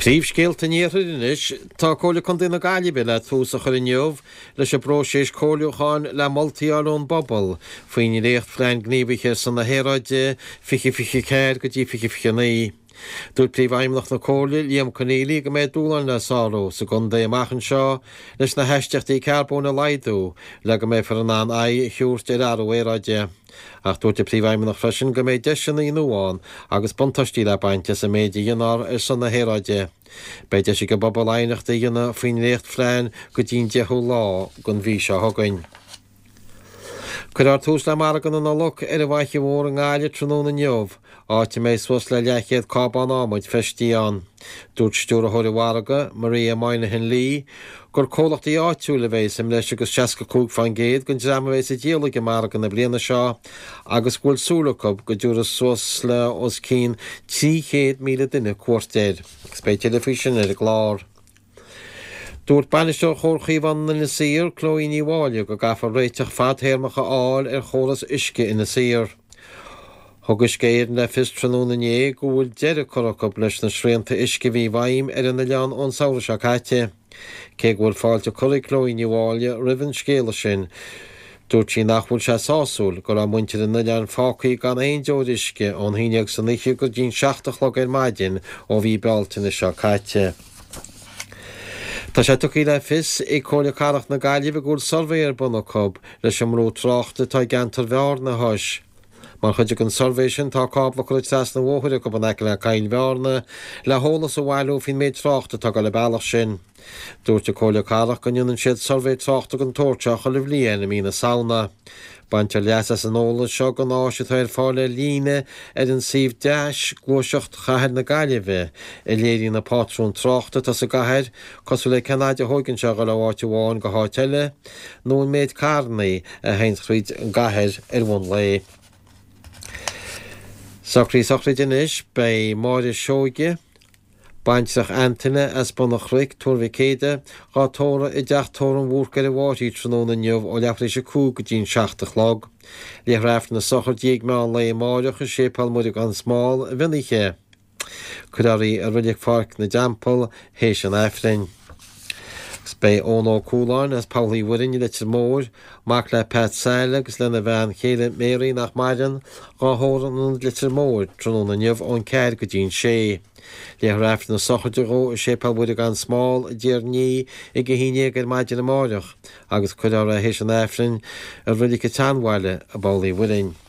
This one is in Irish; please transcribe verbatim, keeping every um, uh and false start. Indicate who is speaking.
Speaker 1: Príomhscéalta níochairis tá comhairle chun duine gaillimhe le tús a chur inniuh leis a bróiséis comhairleáin le moltaíarún bobbal faoin réocht phlean gníomhaiche san na hÉaráide fiche fiche céir go dtí fiche fiche naoi. Dúirt príomhaimneach na comhairle Liam Connolly go méid dúlan le sáró sa gunda amachchan seo leis na heisteachtaí carbón na laidú le go méid far an an aghaidh thiúirt ar arú Éaráide. Ach dúirt príomhaimneach freisin go méid deisina í nuáin agus buntáistí le bainte sa méide dionar ar san na hÉaráide. Beidir si go bobbal éineachta dhéanana faoin réocht phlean go dtí deithú lá gon bhí seo thugainn. Cuir tús le margan an loch ar a bhaithe mór an gáile tróna neomh, áte méid suas le leichéad cábán ámuid festíán. Dúirt stúra thóirhharaga Maria Moynihan Lee gur cólachtaí áitiúla bhééis sem leis agus seaca cúg fan géad gon deaméis a díala go margan na bliana seo agus bhfuil súlacab go dúras suas le os cín trí chéad míle duine cuairtéir, spéite le fisin ar a glár. Dúirt banisteoir chórchaíomhan na saoir Chloe Ní Mháille go gafar réiteach fadthéirmeacha áil ar choras uisce ina saoir. Thugus céir le fis tróna né go bhfuil deireadh coracab leis na srianta uisce bhí bhaim ar ina lean ón saoire se caite. Cé bhfuil fáilte chola Chloe Ní Mháille rihann scéala sin. Dúirt sí nach bhfuil sé sásúil gur an muintear in na lean fácaí gan aon deir uisce ón híineag san niche go dín seachtach le ar maidin ó bhí bealtainna seo caite. Tá sé tuí le fis i cóla carach na gaillimh gúil solvéir buna cob leis an mrú tráchta tá gantar bhear na thois. Mar chuide an solvéis sin tá cábla chuid teas na bhthúir go ban le cail bhearna le hólas a bhhailú fin méid tráchta tá go le bailach sin. Dúirt a cóla carach go dionann siad solvé tráchta an tóirteach a le bhliaana mí na saona. Baintear leasas an óla seo go náisiú ar fáile líne ar an siomh deis glúiseacht chathir na gaillimhe i léirí na pátrún tráchta tá sa gathir cosú le cenáide thugann seo go le bháte bháin go háteile nó an méid carnaí a haint chuid an gathir ar bhain le. Sacrí sacrí dinis bei máire seoige baintach Antainine as buna chric tuairmhí céide gá tóra i d deach tóra an bhúr gar i bhátaí tróna neomh ó leachtarí sé cúg go dtín seachtach log. Le raibh na sochar díag meán le máireach a sépal muidir an smáil a bhiniche. Cuidarí a ruideach farc na dampal hééis an éifrin. Bei ónó cúláin as Paulaí Wirin le mór, mac le Pat Saile agus lena bhean chéile méí nach maidan gá hóran an litir mór tróna neomh ón ceir go dtín sé. Le raibh na sochaidiró a sépal muidir an smáil a ddíar ní i go híine gur maidin na máireach agus chuidar a hééis an éifrin a ruideach a tanhhaile a Paulaí Wirin.